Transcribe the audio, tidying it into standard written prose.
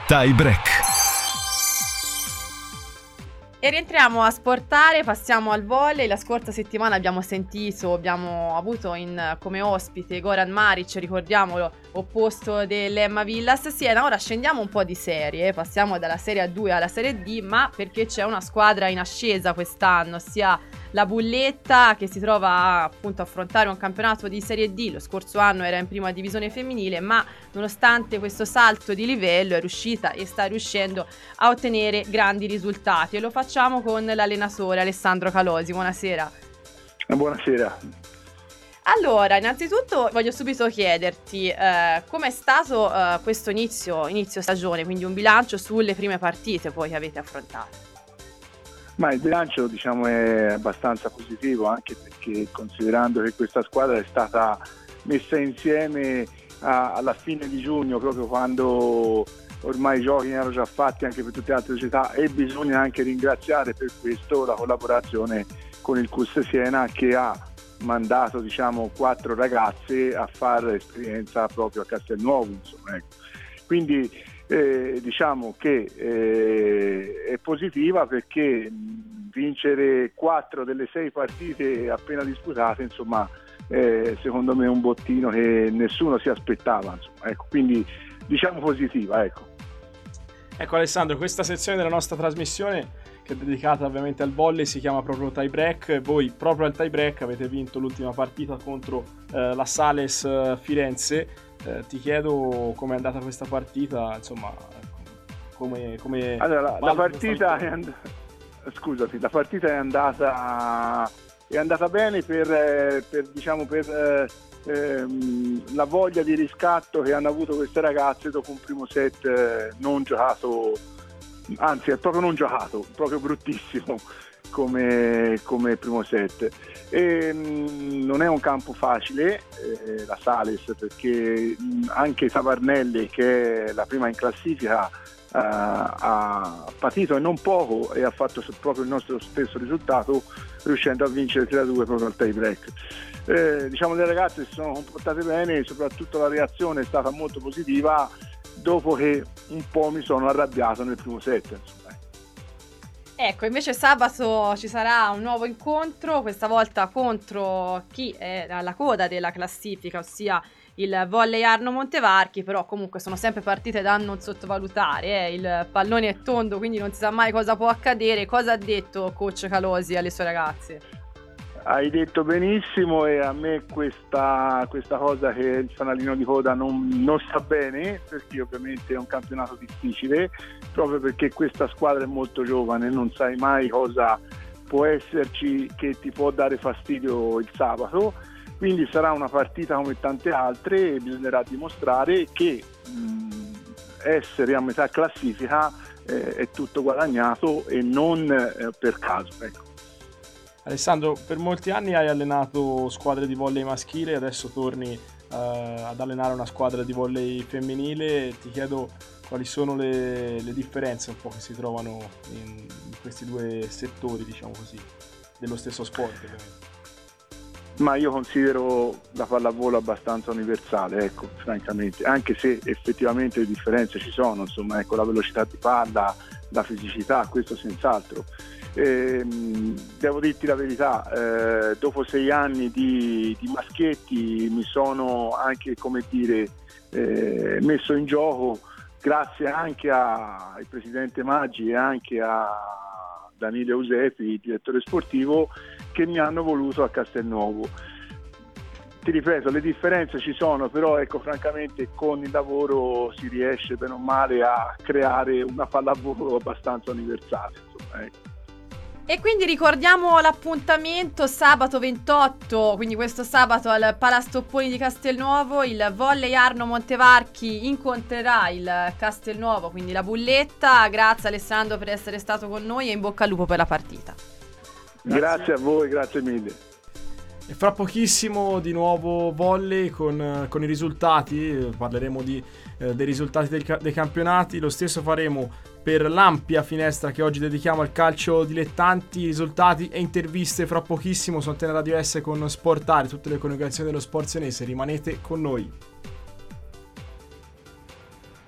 Tie Break. E rientriamo a sportare, passiamo al volley. La scorsa settimana abbiamo avuto come ospite Goran Maric, ricordiamolo, opposto dell'Emma Villas Siena. Ora scendiamo un po' di serie, passiamo dalla Serie A2 alla Serie D, ma perché c'è una squadra in ascesa quest'anno, sia la Bulletta, che si trova appunto a affrontare un campionato di Serie D. Lo scorso anno era in prima divisione femminile, ma nonostante questo salto di livello è riuscita e sta riuscendo a ottenere grandi risultati, e lo facciamo con l'allenatore Alessandro Calosi. Buonasera. Buonasera. Allora, innanzitutto voglio subito chiederti com'è stato questo inizio stagione, quindi un bilancio sulle prime partite poi che avete affrontato. Ma il bilancio, diciamo, è abbastanza positivo, anche perché, considerando che questa squadra è stata messa insieme alla fine di giugno, proprio quando ormai i giochi erano già fatti anche per tutte le altre società, e bisogna anche ringraziare per questo la collaborazione con il CUS Siena, che ha mandato, diciamo, 4 ragazze a fare esperienza proprio a Castelnuovo, insomma, ecco. Quindi diciamo che è positiva, perché vincere 4 delle 6 partite appena disputate, insomma, secondo me è un bottino che nessuno si aspettava, insomma, ecco. Quindi diciamo positiva, ecco. Ecco Alessandro, questa sezione della nostra trasmissione, che è dedicata ovviamente al volley, si chiama proprio Tie Break. Voi proprio al Tie Break avete vinto l'ultima partita contro la Sales Firenze. Ti chiedo com'è andata questa partita, insomma, come allora, la partita è andata bene per la voglia di riscatto che hanno avuto queste ragazze dopo un primo set non giocato, anzi è proprio non giocato, proprio bruttissimo come primo set. E non è un campo facile, la Sales, perché anche Savarnelle, che è la prima in classifica, ha patito e non poco, e ha fatto proprio il nostro stesso risultato, riuscendo a vincere 3-2 proprio al tie break. Diciamo, le ragazze si sono comportate bene, e soprattutto la reazione è stata molto positiva, dopo che un po' mi sono arrabbiato nel primo set, insomma. Ecco, invece sabato ci sarà un nuovo incontro, questa volta contro chi è alla coda della classifica, ossia il Volley Arno Montevarchi. Però comunque sono sempre partite da non sottovalutare, il pallone è tondo, quindi non si sa mai cosa può accadere. Cosa ha detto coach Calosi alle sue ragazze? Hai detto benissimo, e a me questa cosa che il fanalino di coda non sta bene, perché ovviamente è un campionato difficile, proprio perché questa squadra è molto giovane, non sai mai cosa può esserci che ti può dare fastidio il sabato. Quindi sarà una partita come tante altre, e bisognerà dimostrare che essere a metà classifica è tutto guadagnato e non per caso, ecco. Alessandro, per molti anni hai allenato squadre di volley maschile, adesso torni ad allenare una squadra di volley femminile. Ti chiedo quali sono le differenze un po' che si trovano in questi due settori, diciamo così, dello stesso sport, ovviamente. Ma io considero la pallavolo abbastanza universale, ecco, francamente, anche se effettivamente le differenze ci sono, insomma, ecco, la velocità di palla, la fisicità, questo senz'altro. Devo dirti la verità, dopo 6 anni di maschietti mi sono anche, come dire, messo in gioco, grazie anche al presidente Maggi e anche a Danilo Eusepi, direttore sportivo, che mi hanno voluto a Castelnuovo. Ti ripeto, le differenze ci sono, però ecco, francamente con il lavoro si riesce bene o male a creare una pallavolo abbastanza universale, insomma, ecco. E quindi ricordiamo l'appuntamento sabato 28, quindi questo sabato al Palastopponi di Castelnuovo. Il Volley Arno Montevarchi incontrerà il Castelnuovo, quindi la Bulletta. Grazie Alessandro per essere stato con noi, e in bocca al lupo per la partita. Grazie a voi, grazie mille. E fra pochissimo di nuovo volley con i risultati, parleremo dei risultati dei campionati. Lo stesso faremo per l'ampia finestra che oggi dedichiamo al calcio dilettanti. Risultati e interviste fra pochissimo su Antena Radio S con Sportare, tutte le connessioni dello sport senese. Rimanete con noi.